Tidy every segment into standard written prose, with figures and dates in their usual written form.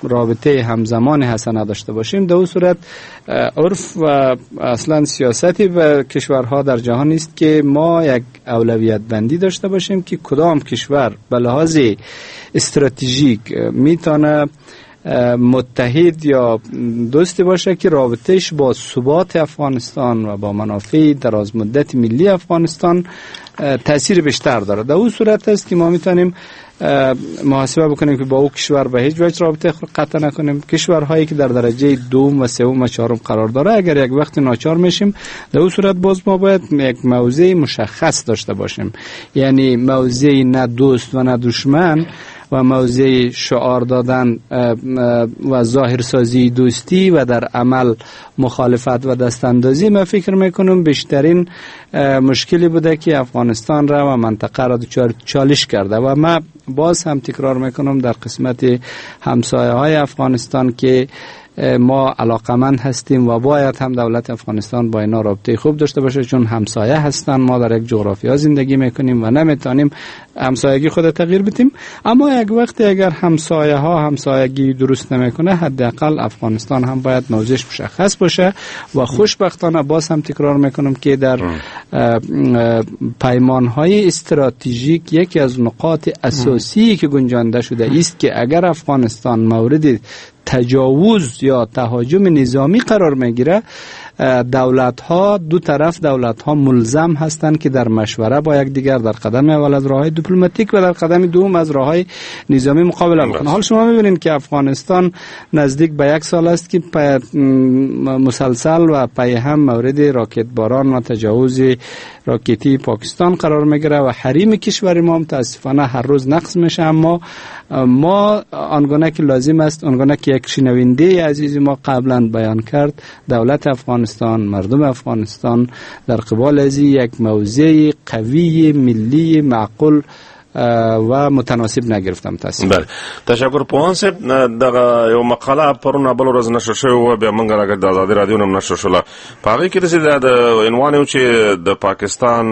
رابطه همزمان هسته نداشته باشیم، در اون صورت عرف و اصلا سیاستی به کشورها در جهان است که ما یک اولویت بندی داشته باشیم که کدام کشور به لحاظ استراتژیک میتونه متحد یا دوستی باشه که رابطهش با ثبات افغانستان و با منافع دراز مدت ملی افغانستان تاثیر بیشتر داره. در اون صورت است که ما میتونیم محاسبه بکنیم که با او کشور به هیچ وجه رابطه قطع نکنیم. کشورهایی که در درجه دوم و سوم و چهارم قرار داره اگر یک وقت ناچار میشیم، در اون صورت باز ما باید یک موضع مشخص داشته باشیم، یعنی موضع نه دوست و نه دشمن و موضع شعار دادن و ظاهرسازی دوستی و در عمل مخالفت و دستاندازی. من فکر میکنم بیشترین مشکلی بوده که افغانستان را و منطقه را دچار چالش کرده و من باز هم تکرار میکنم در قسمت همسایه های افغانستان که ما علاقمند هستیم و باید هم دولت افغانستان با اینا رابطه خوب داشته باشه، چون همسایه هستن. ما در یک جغرافیا زندگی میکنیم و نمیتونیم همسایگی خود تغییر بدیم، اما یک وقتی اگر همسایه ها همسایگی درست نمیکنه، حداقل افغانستان هم باید موضعش مشخص باشه و خوشبختانه باز هم تکرار میکنم که در پیمان های استراتژیک یکی از نقاط اساسی که گنجانده شده است که اگر افغانستان مورد تجاوز یا تهاجم نظامی قرار میگیره، دولت‌ها دو طرف دولت‌ها ملزم هستند که در مشوره با یک دیگر در قدم اول از راه‌های دیپلماتیک و در قدم دوم از راه‌های نظامی مقابله بکنند. حال شما می‌بینید که افغانستان نزدیک به یک سال است که مسلسل و پی هم مورد راکت باران و تجاوز راکتی پاکستان قرار میگیره و حریم کشور ما متاسفانه هر روز نقض میشه. اما ما آنگونه که لازم است، آنگونه که یک شنونده عزیز ما قبلا بیان کرد، دولت افغانستان، مردم افغانستان در قبال از یک موضع قوی ملی معقول و متناسب نگرفتم تصمیم. بله، تشکر. پوهان صاحب، دغه یو مقاله پرونه بل ورځ نشر شوې وه، بیا موږ راګر د ازادي رادیو نه نشر شوله. په هغې کې داسې د عنوان یو چې د پاکستان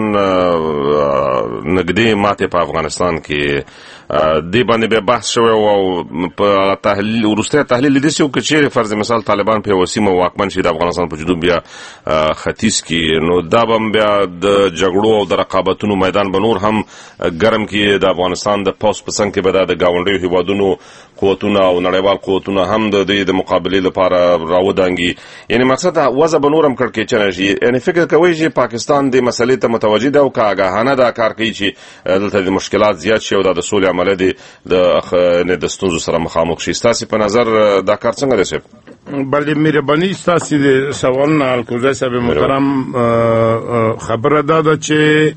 نږدې ماتې په افغانستان کې دې باندې بیا بحث شوی او په تحلیل وروستی تحلیل لیدل شوی که چیرې فرض مثال طالبان په یوه سیمه واکمن شي د افغانستان په جنوب یا ختیځ کې، نو دا به بیا د جګړو او د رقابتونو میدان به نور هم ګرم کړي. د افغانستان د پوځ په څنګ کې به دا د ګاونډیو هیوادونو قوتونه او نړیوال قوتونه هم د دې د مقابلې لپاره راودانګي. یعنی مقصد وضع به نور هم کړکېچنه شي. یعنی فکر کوئ چې پاکستان دې مسلې ته متوجه ده او که آګاهانه دا کار کوي چې دلته د مشکلات زیات شي او دا د سولې عمله دی د ستونزو سره مخامخ شي؟ ستاسې په نظر دا کار څنګه دی صاحب؟ بله، مهرباني ستاسې د سوال نه الکوزی صاحب محترم، خبره دا ده چې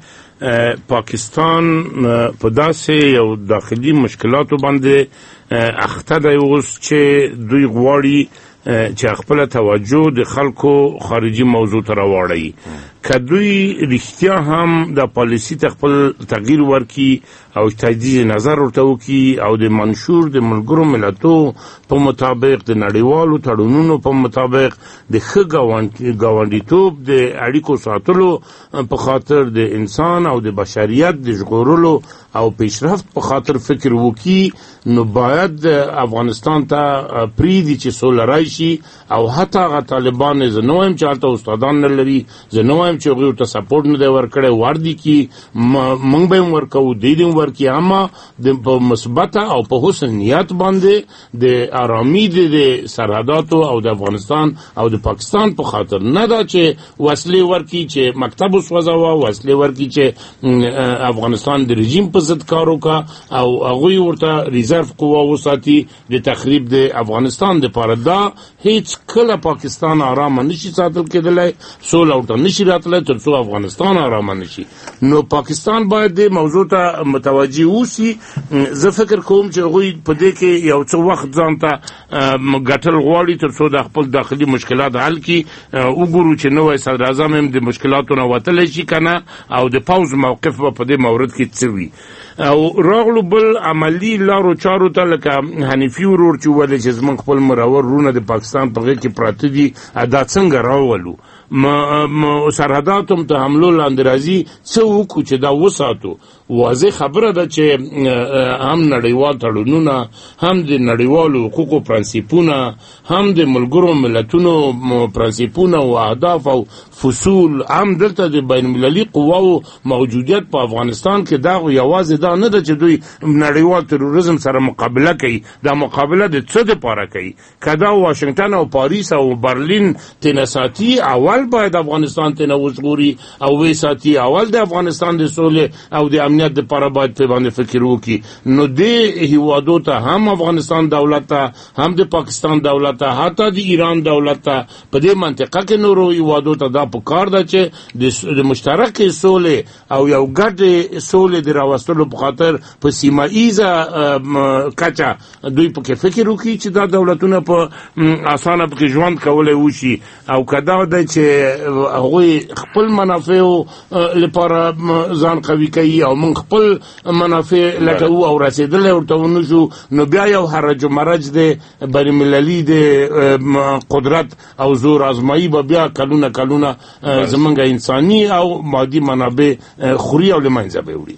پاکستان په داسې یو داخلي مشکلاتو باندې اخته دی اوس چې دوی غواړي چې خپل توجه د خلکو خارجي موضوع ته راواړي. که دوی رښتیا هم د پالیسي ته خپل تغییر ورکړي او تجدید نظر ورته وکړي او د منشور د ملګرو ملتونو په مطابق، د نړیوالو تړونونو په مطابق د ښه ګاونډیتوب د اړیکو ساتلو په خاطر د انسان او د بشریت د ژغورلو او پیشرفت په خاطر فکر وکړي، نو باید افغانستان ته پریږدي چې سوله راشي. او حتی هغه طالبان، زه نه وایم چې هلته استادان نه لري، زه نه وایم چې هغوی ورته سپورټ نه دی ورکړی، ور دي کړي، موږ به یې هم ورکوو، دوی دې هم ورکړي، اما په مثبته او په حسن نیت باندې د ارامي د سرحداتو او د افغانستان او د پاکستان په خاطر، نه دا چې وسلې ورکړي چې مکتب وسوځوه، وسلې ورکړي چې افغانستان د رژیم په ضد کار وکړه او هغوی ورته ریزرو قوه وساتي د تخریب د افغانستان دپاره. دا هیڅ کله پاکستان آرامه نشي ساتل کېدلی، سوله ورته نشي راتلی تر څو افغانستان آرامه نشي. نو پاکستان باید د موضوع ته متوجه اوسي. زه فکر کوم چې هغوی په دې کې یو څه وخت ځان ته ګټل غواړي تر څو د خپل داخلي مشکلات حل کړي. وګورو چې نوی صدر اعظم هم د مشکلاتو نه وتلی شي که نه، او د پوځ موقف به په دې مورد کې څه وي. او راغلو بل عملی لارو چارو ته لکه حنیفي ورور چې ویل چې زمونږ خپل مرور رونه د پاکستان په غېږ کې پراته دي دا څنګه راولو سرحداتم ته حملو لاندې راځي څه وکړو چې دا وساتو. واضح خبره ده چې هم نړیوال تړونونه، هم د نړیوالو حقوقو پرنسیپونه، هم د ملګرو ملتونو پرنسیپونه او اهداف او فصول، هم دلته د بین المللي قواو موجودیت په افغانستان کې دا یوازې دا نه ده چې دوی نړیوال تروریزم سره مقابله کوي، دا مقابله د څه دپاره کوي؟ که دا واشنگټن او پاریس او برلین تېنه ساتي، اول باید افغانستان تېنه وژغوري او ویې ساتي، اول د افغانستان د سولې او د امنیت دپاره باید پې باندې فکر وکړي. نو دې هیوادو ته، هم افغانستان دولت ته، هم د پاکستان دولت ته، حتی د ایران دولت ته، په دې منطقه کې نورو هیوادو ته دا پکار ده چې د مشترکې سولې او یو ګډې سولې د راوستلو په خاطر په سیمه ایزه کچه دوی پکې فکر وکړي چې دا دولتونه په اسانه پکې ژوند کولی وشي. او که دا ده چې هغوی خپل منافعو لپاره ځان قوي کوي او موږ خپل منافع لټوو او رسېدلی ورته ونه شو، نو بیا یو حرج و مرج دی بین المللي د قدرت او زور آزمایي به بیا کلونه زمونږ انسانی او مادی منابع خوری او له منځه بیوړي.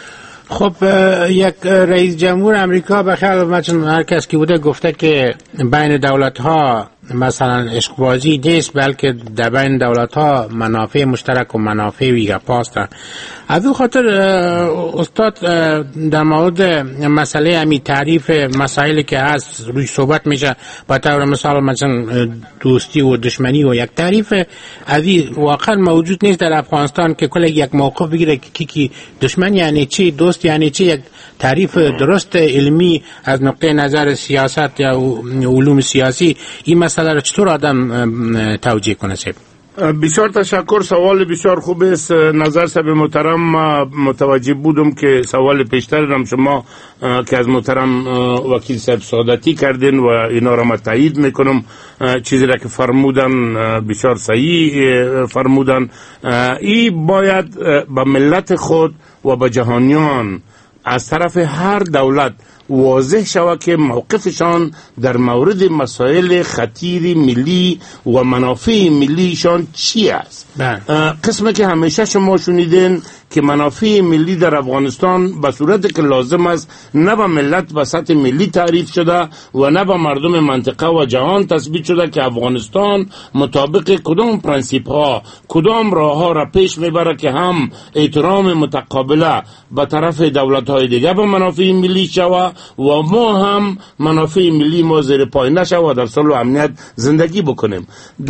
خب یک رئیس جمهور امریکا به خیال من هر کس که بوده گفته که بین دولت ها مثلا عشقبازی نیست، بلکه در بین دولت ها منافع مشترک و منافع ویگپاست. از اون خاطر استاد در مورد مسئله همی تعریف مسائلی که هست روی صحبت میشه، به طور مثال مثلا دوستی و دشمنی و یک تعریف ازی واقعا موجود نیست در افغانستان که کل یک موقف بگیره که کی دشمن یعنی چی، دوست یعنی چی، یک تعریف درست علمی از نقطه نظر سیاست یا علوم سیاسی این مسئله را چطور آدم توجیه کنه؟ بسیار تشکر، سوال بسیار خوب است. نظر صاحب محترم متوجه بودم که سوال پیشتر هم شما که از محترم وکیل صاحب سعادتی کردین و اینا را من تایید میکنم. چیزی را که فرمودن بسیار صحیح فرمودن. این باید به ملت خود و به جهانیان از طرف هر دولت واضح شود که موقفشان در مورد مسائل خطیر ملی و منافع ملیشان چی است. قسمی که همیشه شما شنیدین که منافع ملی در افغانستان به صورت که لازم است نه به ملت به سطح ملی تعریف شده و نه به مردم منطقه و جهان تثبیت شده که افغانستان مطابق کدام پرنسیپ ها، کدام راه ها را پیش میبره که هم احترام متقابله به طرف دولت های دیگه به منافع ملی شود و ما هم منافع ملی ما زیر پای نشود و در صلح و امنیت زندگی بکنیم.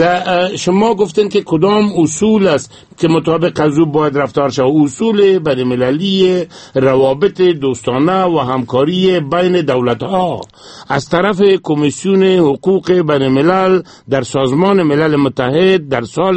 شما گفتین که کدام اصول است که مطابق از او باید رفتار شود. اصول بین المللی روابط دوستانه و همکاری بین دولت ها از طرف کمیسیون حقوق بین الملل در سازمان ملل متحد در سال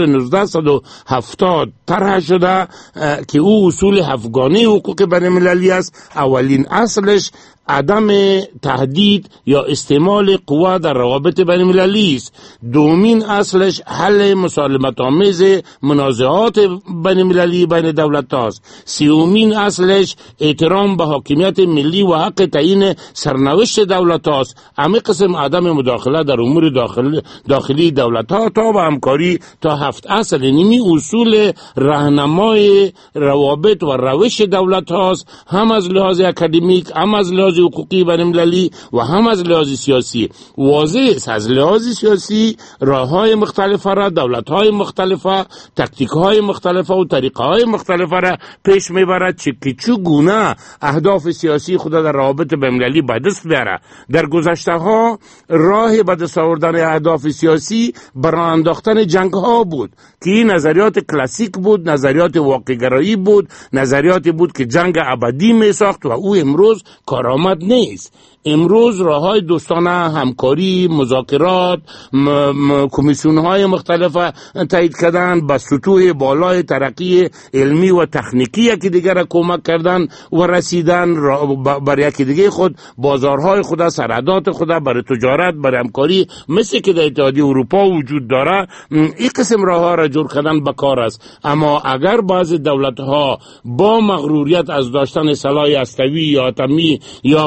1970 طرح شده که او اصول هفتگانه حقوق بین المللی است. اولین اصلش عدم تهدید یا استعمال قوا در روابط بین المللی است. دومین اصلش حل مسالمت آمیز منازعات بین المللی بین دولت است. سومین اصلش احترام به حاکمیت ملی و حق تعیین سرنوشت دولت است. همه قسم عدم مداخله در امور داخلی دولت ها تا به همکاری تا 7 اصل. نیمی اصول راهنمای روابط و روش دولت هاست، هم از لحاظ اکادمیک، هم از لحاظ حقوقی بین المللی و هم از لحاظ سیاسی. واضح است از لحاظ سیاسی راه‌های مختلفه را دولت‌های مختلفه، تکتیک‌های مختلفه و طریقه‌های مختلفه را پیش می‌برد که چگونه اهداف سیاسی خود در روابط بین المللی به دست بیاره. در گذشته‌ها راه به دست آوردن اهداف سیاسی برای انداختن جنگ‌ها بود که این نظریات کلاسیک بود، نظریات واقع‌گرایی بود، نظریاتی بود که جنگ ابدی می‌ساخت و او امروز کارآمد نیست. امروز راههای دوستانه، همکاری، مذاکرات، کمیسیون‌های مختلف تایید کردن، به سطوح بالای ترقی علمی و تکنیکی که دیگر را کمک کردن و رسیدن بر یکی دیگه خود بازارهای خود، سرحدات خود برای تجارت، برای همکاری، مثل که در اتحادیه اروپا وجود داره. این قسم راهها را جور کردن بکار است. اما اگر بعضی دولت‌ها با مغروریت از داشتن سلاح هسته‌ای یا اتمی یا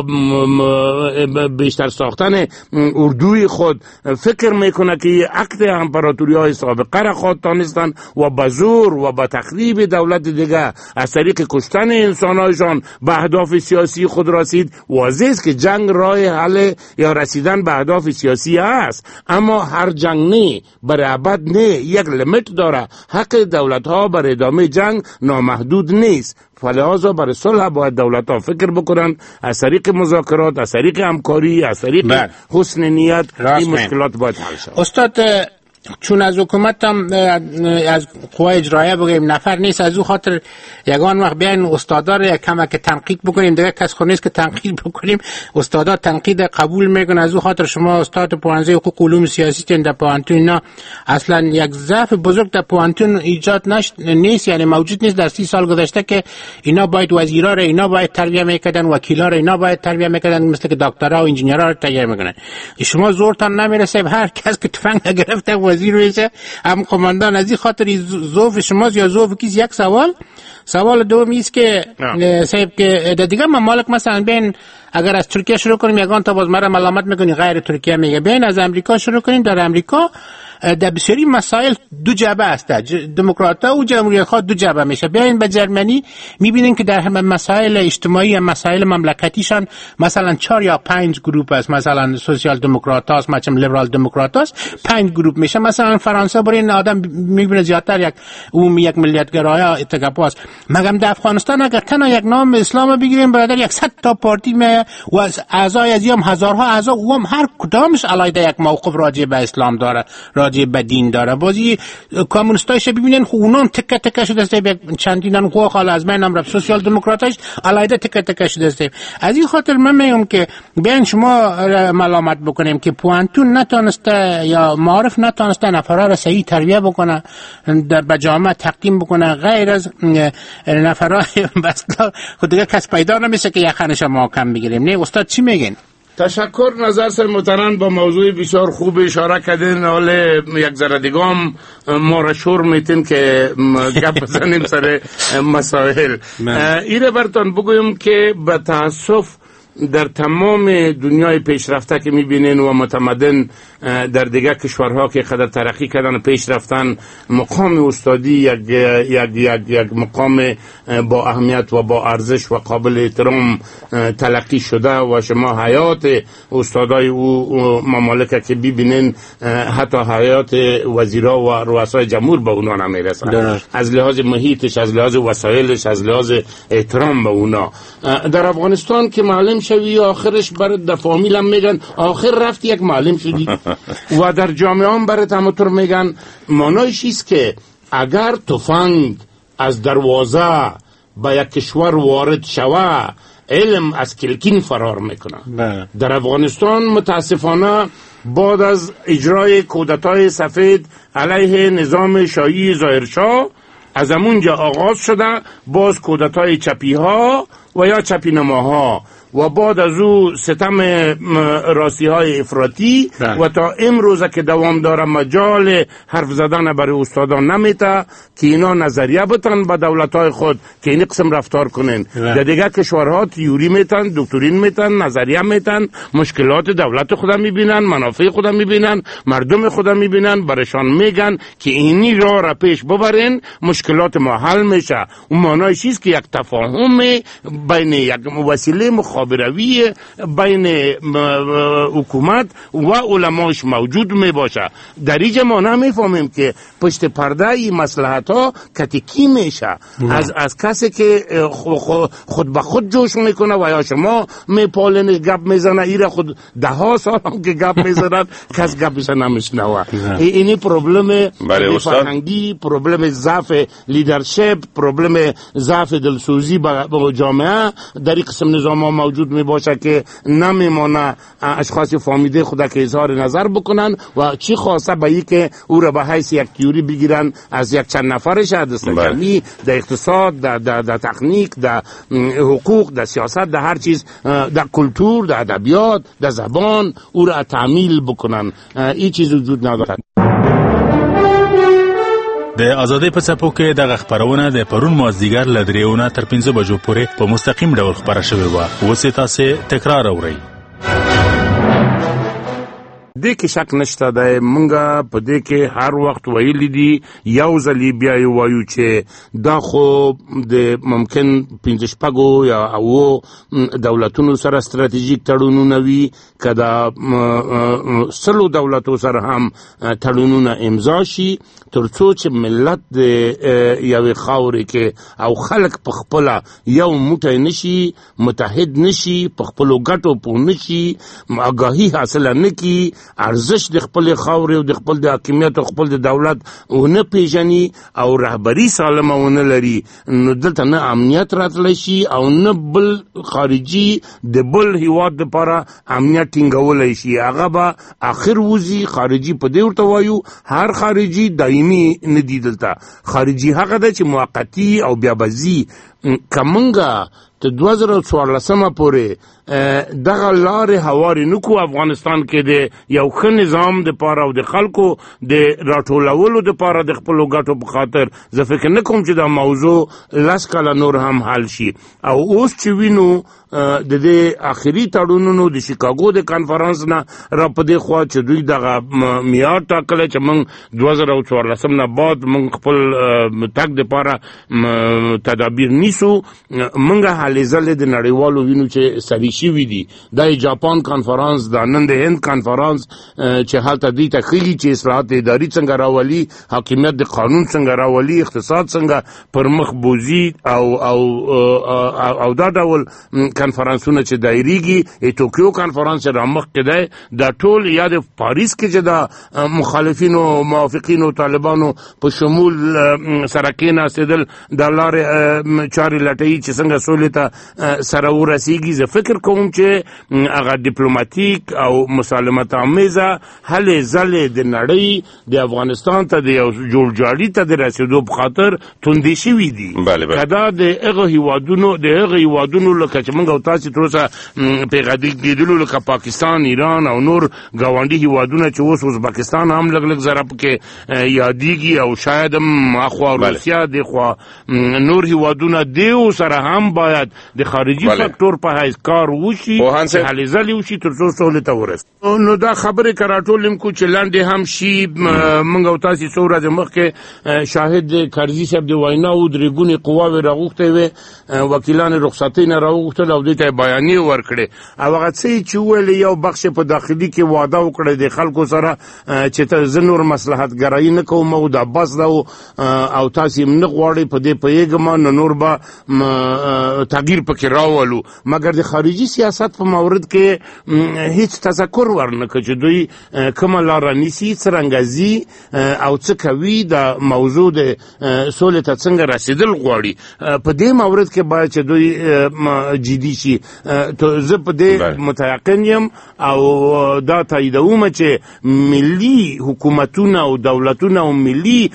بیشتر ساختن اردوی خود فکر میکنه که عقد امپراتوری‌های سابقه را خود دانستن و به زور و به تخریب دولت دیگه از طریق کشتن انسان‌هایشان به اهداف سیاسی خود رسید. واضح است که جنگ راه حل یا رسیدن به اهداف سیاسی است، اما هر جنگ نه، برای ابد نه، یک لیمیت داره. حق دولت‌ها برای ادامه جنگ نامحدود نیست. فلذا برای صلح باید دولت‌ها فکر بکنن از طریق مذاکرات، از طریق همکاری، از طریق حسن نیت این مشکلات باید حل شود. استاد، چون از حکومت هم از قوای اجرایه بگیم نفر نیست، از او خاطر یگان وقت بیاین استادا رو یک کمک تنقید بکنیم، دیگه کس خود نیست که تنقید بکنیم. استادا تنقید قبول میکنن. از او خاطر شما استاد پوانزه حقوق علوم سیاسی در پوانتون، اینا اصلا یک ضعف بزرگ در پوانتون ایجاد نیست، یعنی موجود نیست در 30 سال گذشته که اینا باید وزیرا رو اینا باید تربیه میکردن، وکیلا رو اینا باید تربیه میکردن، مثل که دکترا و انجینیرا رو تربیه میکنن. شما زورتان نمیرسه، هر کس که تفنگ گرفته وزیر میشه، هم قماندان. از این خاطر ذوف شماست یا ذوف کیست؟ یک سوال دوم است که صاحب که در دیگه ممالک مثلا بین اگر از ترکیه شروع کنیم یگان تا باز مرا ملامت میکنی غیر ترکیه میگه، بین از امریکا شروع کنیم. در امریکا در بسیاری مسائل دو جبهه است، دموکرات‌ها و جمهوریت‌خواه دو جبهه میشه. بیاین به جرمنی میبینین که در مسائل اجتماعی، مسائل مملکتیشان مثلا 4 یا 5 گروه است. مثلا سوسیال دموکرات است، مثلا لیبرال دموکرات است، 5 گروه میشه. مثلا فرانسه برین آدم میبینه زیادتر یک یک ملیت‌گرای اتکاپو است. مگم در افغانستان اگر تنها یک نام اسلام بگیریم برادر 100 تا پارتی و اعضای از هم هزارها اعضا و هم هر کدامش علیه یک موقف راجع به اسلام داره، راجع به دین داره. بازی کمونیستایش ببینن خو اونم تکه تکه شده است، چندینان خو خال از من هم سوسیال دموکراتش علیه تکه تکه شده است. از این خاطر من میگم که بیان شما ملامت بکنیم که پوانتون نتونسته یا معارف نتونسته نفرا را صحیح تربیه بکنه، به جامعه تقدیم بکنه، غیر از نفرا بس خود دیگه کس پیدا نمیشه که یخنش محکم بگیریم. نه استاد چی میگین؟ تشکر. نظر سر محترم با موضوع بسیار خوب اشاره کردین. حالا یک ذره دیگه هم ما را شور میتین که گپ بزنیم سر مسائل. ایره برتان بگویم که به تاسف در تمام دنیای پیشرفته که میبینین و متمدن در دیگه کشورها که قدر ترقی کردن و پیش رفتن، مقام استادی یک مقام با اهمیت و با ارزش و قابل احترام تلقی شده و شما حیات استادای او ممالک که ببینین حتی حیات وزیرا و رؤسای جمهور به اونا نمیرسن، از لحاظ محیطش، از لحاظ وسایلش، از لحاظ احترام به اونا. در افغانستان که معلم شوی آخرش برای در فامیل هم میگن آخر رفتی یک معلم شدی و در جامعه هم برای همطور میگن. معنایش است که اگر تفنگ از دروازه به یک کشور وارد شوه، علم از کلکین فرار میکنه. در افغانستان متاسفانه بعد از اجرای کودتای سفید علیه نظام شاهی ظاهرشاه از همونجا آغاز شده باز کودتای چپی ها و یا چپی نماها و بعد از او ستم راستی های افراطی و تا امروز که دوام داره مجال حرف زدن برای استادان نمیته که اینا نظریه بتن به دولت های خود که این قسم رفتار کنن. در دیگه کشورها تیوری میتن، دکترین میتن، نظریه میتن، مشکلات دولت خودم میبینن، منافع خودم میبینن، مردم خودم میبینن، برشان میگن که اینی را پیش ببرین مشکلات ما حل میشه. اون معنایش است که یک تفاهم بین یک وسیله مخابراتی بین حکومت و علماش موجود می باشه. در اینجا ما نمیفهمیم که پشت پرده این مصلحت ها کتکی میشه از کسی که خود به خود جوش میکنه و یا شما میپالنش گپ میزنه، ایره خود 10 سال هم که گپ میزنه کس گپش نمیشنوه. اینی پروبلم فرهنگی، پروبلم ضعف لیدرشپ، پروبلم ضعف دلسوزی با جامعه در این قسم نظام ها موجود می باشه که نمیمانه اشخاص فامیده خود که اظهار نظر بکنن و چی خواسته به این که او را به حیث یک تیوری بگیرن از یک چند نفرش دست جمعی در اقتصاد، در تکنیک، در حقوق، در سیاست، در هر چیز، در کلتور، در ادبیات، در زبان او را تعمیل بکنن. این چیز وجود ندارد. د ازادۍ په څپو کې دغه خپرونه د پرون مازدیګر له 3 تر 5 بجو پورې په مستقیم ډول خپره شوې وه. اوس یې تاسې تکرار اورئ. دې کې شک نشته دی، مونږ په دې کې هر وخت ویلي دي، یو ځلې بیا یې وایو چې دا خو د ممکن 5 یا 8 دولتونو سره ستراتیژیک تړونونه وي، که د 100 دولتو سره هم تړونونه امضا شي، تر څو چې ملت د یوې خاورې کې او خلک په خپله یو موټی نشي، متحد نشي، په خپلو ګټو پوه نشي، آګاهي حاصله نه کړي، ارزش د خپل خاورې او د خپل د حاکمیت او خپل د دولت ونه پیژني او رهبري سالمه ونه لري، نو دلته نه امنیت راتلی شي او نه بل خارجي د بل هیواد دپاره امنیت ټینګولی شي. هغه به آخر وځي. خارجي په دې ورته وایو، هر خارجي دایمي نه دي. دلته خارجي هغه ده چې موقتي او بیا به ځي. که مونږ ته 2014 پورې دغه لارې هوارې نه کړو افغانستان کې د یو ښه نظام دپاره او د خلکو د راټولولو دپاره د خپلو ګټو په خاطر، زه فکر نه کوم چې دا موضوع 10 کاله نور هم حل شي. او اوس چې وینو د دې آخري تړونونو د شیکاګو د کانفرنس نه را په دې خوا چې دوی دغه معیار ټاکلی چې موږ 2014 نه بعد موږ خپل تګ دپاره تدابیر نیسو. موږ هلې ځلې د نړیوالو وینو چې سري شوي دي. دا جاپان کانفرنس، دا نن د هند کانفرنس چې هلته دوی ته ښیي چې اصلاحات اداري څنګه راولي، حاکمیت د قانون څنګه راولي، اقتصاد څنګه پر مخ بوځي او دا ډول کانفرنسونه چې دایریږي. ټوکیو کانفرنس را مخکې دی، دا ټول یا د پاریس کې چې د مخالفینو موافقینو طالبانو په شمول سره کېناستېدل د لارې چارې لټوي چې څنګه سولې ته سره ورسیږي. زه فکر کوم چې هغه ډیپلوماتیک او مسالمت آمیزه هلې ځلې د نړۍ د افغانستان ته د یو جوړجاړي ته د رسېدو په خاطر توندې شوي دي. که دا د هغه هیوادونو لکه چې موږ او تاسې تر اوسه پیغادېدلو لکه پاکستان، ایران او نور ګاونډي هیوادونه چې اوس ازبکستان هم لږ لږ ذره پکې یادېږي او شاید هم اخوا روسیه دخوا نور هیوادونه دیو سره هم باید د خارجي فاکتور په حیث کار وشي، هلې ځلې وشي تر څو سولې ته ورسېږي. نو دا خبرې که راټولم کړو چې لنډې هم شي، موږ او تاسې څو ورځې مخکې شاهد کرزي صاحب د ویناوو 3 ګونې قواوې راغوښتې وې، وکیلان رخصتۍ نه راوغوښتل او دوی ته بیانیې ورکړې او هغه څه چې وویل یو بخش په داخلي کې واده وکړی د خلکو سره چې زه نور مصلحتګرایي نه کوم او دا بس ده او تاسې هم نه غواړئ په دې پوهېږم نو نور به تغییر پکې راولو. مګر د خارجي سیاست په مورد کې هیڅ تذکر ورنکړه چې دوی کومه لاره نیسي، څرنګه ځي او څه کوي، د موضوع د سولې ته څنګه رسېدل غواړي. په دې مورد کې باید چې دوی جدي شي. زه په دې متیقن یم او دا تاییدوم چې ملي حکومتونه او دولتونه او ملي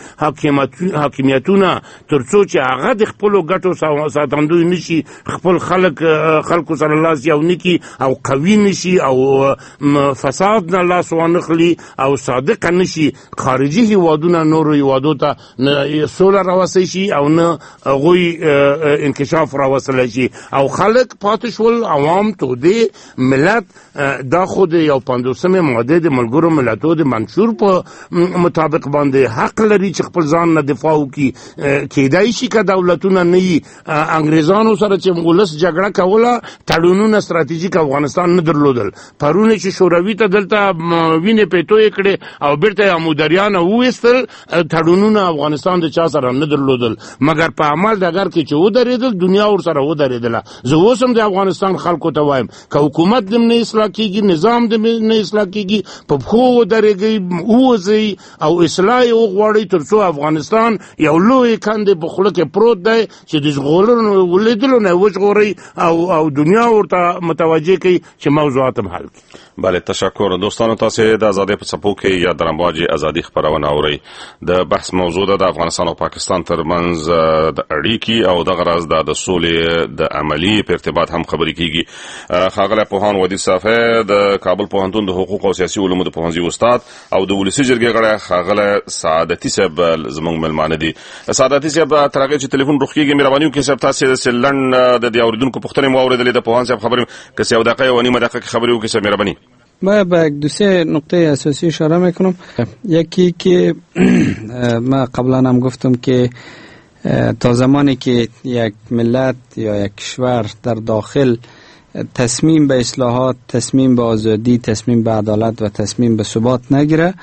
حاکمیتونه تر څو چې هغه د خپلو ګټو ساتندوی نشي، خپل خلکو سره لاس یو نه کړي او قوي نشي او فساد نه لاس وانخلي او صادقه نشي، خارجي هیوادونه نورو هیوادو ته نه سوله راوستی شي او نه هغوی انکشاف راوستلی شي او خلک پاتې شول عوام تودې ملت. دا خو د یو 50مې ماده د ملګرو ملتونو د منشور په مطابق باندې حق لري چې خپل ځان نه دفاع وکړي. کېدای شي که دولتونه نه وي انګریزانو سره چې ولس جګړه کوله تړونونه ستراتیژیک افغانستان نه درلودل. پرونه چې شوروي ته دلته وینې پیتویې کړې او بیرته یې امودریانه وویستل، تړونونه افغانستان د چا سره نه درلودل، مګر په عمل ډګر کې چې ودرېدل دنیا ورسره ودرېدله. زه اوس هم د افغانستان خلکو ته وایم که حکومت دم نه اصلاح کیږي نظام دم نه اصلاح کیږي په خو درېږي اوځي او اصلاح وغواړي ترڅو افغانستان یو لوی کاندې په خوله کې پروت دی چې د ژغورلو ولیدلو نه وژغوري او دنیا ورته متوجه کوي چې موضوعات هم حل کړي. بله تشکر دوستانو، تاسو د ازادي په څپو کې یا د رمباجي ازادي خبرونه اورئ. د بحث موضوع ده د افغانستان او پاکستان ترمنځ د اړیکې او د غرض د سولې د عملی په ارتباط هم خبرې کیږي. ښاغلی پوهان ودي صافی د کابل پوهنتون د حقوق او سیاسي علومو د پوهنځي استاد او د ولسي جرګې غړی ښاغلی سعادتي صاحب زموږ مېلمانه دي. سعادتي صاحب تر هغې چې ټلیفون روغ کېږي مهرباني وکړئ صاحب تاسې داسې لنډ د دې اورېدونکو پوښتنې مو اورېدلې د پوهان صاحب خبرې که څه یو دقیقه یا نیمه دقیقه کې خبرې وکړئ صاحب مهرباني. ما به دو سه نقطه اساسی اشاره میکنم. یکی که ما قبلا هم گفتم که تا زمانی که یک ملت یا یک کشور در داخل تصمیم به اصلاحات، تصمیم به آزادی، تصمیم به عدالت و تصمیم به ثبات نگیره،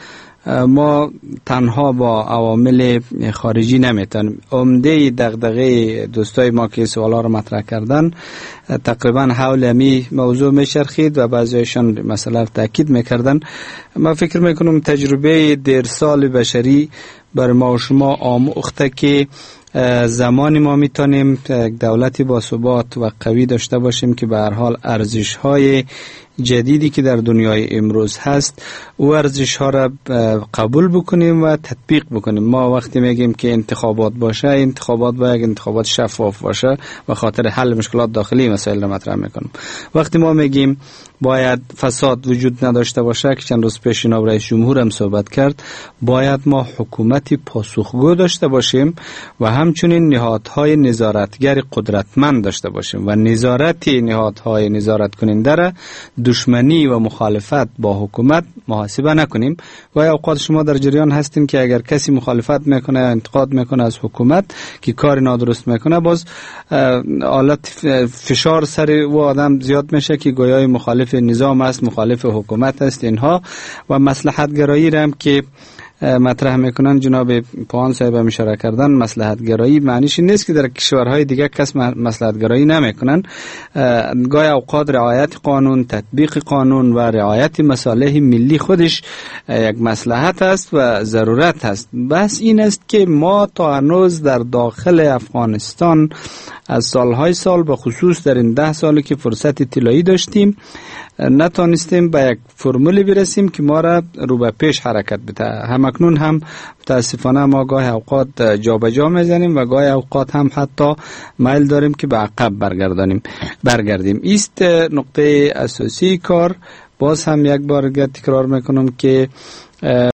ما تنها با عوامل خارجی نمیتونیم. عمده دغدغه دوستای ما که سوالا رو مطرح کردن تقریبا حول امی موضوع میچرخید و بعضیشان مسئله تاکید میکردن. ما فکر میکنم تجربه دیر سال بشری بر ما و شما آموخته که زمانی ما میتونیم دولتی با ثبات و قوی داشته باشیم که به هر حال ارزش های جدیدی که در دنیای امروز هست و ارزش ها را قبول بکنیم و تطبیق بکنیم. ما وقتی میگیم که انتخابات باشه، انتخابات باید انتخابات شفاف باشه و خاطر حل مشکلات داخلی مسائل را مطرح میکنیم. وقتی ما میگیم باید فساد وجود نداشته باشه که چند روز پیش جناب رئیس جمهور هم صحبت کرد، باید ما حکومتی پاسخگو داشته باشیم و همچنین نهادهای نظارتگر قدرتمند داشته باشیم و نظارت نهادهای نظارت کننده را دشمنی و مخالفت با حکومت محاسبه نکنیم. و اوقات شما در جریان هستیم که اگر کسی مخالفت میکنه یا انتقاد میکنه از حکومت که کار نادرست میکنه، باز حالت فشار سر و آدم زیاد میشه که گویای مخالف نظام است، مخالف حکومت است اینها. و مصلحت گرایی را هم که مطرح میکنن جناب پوهان صاحب هم اشاره کردن، مصلحت گرایی معنیش نیست که در کشورهای دیگه کس مصلحت گرایی نمیکنن. گاهی اوقات رعایت قانون، تطبیق قانون و رعایت مصالح ملی خودش یک مصلحت است و ضرورت است. بس این است که ما تا هنوز در داخل افغانستان از سالهای سال به خصوص در این 10 سالی که فرصت طلایی داشتیم نتانستیم به یک فرمولی برسیم که ما را رو به پیش حرکت بده. همکنون هم متاسفانه ما گاهی اوقات جابجا میزنیم و گاهی اوقات هم حتی میل داریم که به عقب برگردیم. است نقطه اساسی کار. باز هم یک بار تکرار میکنم که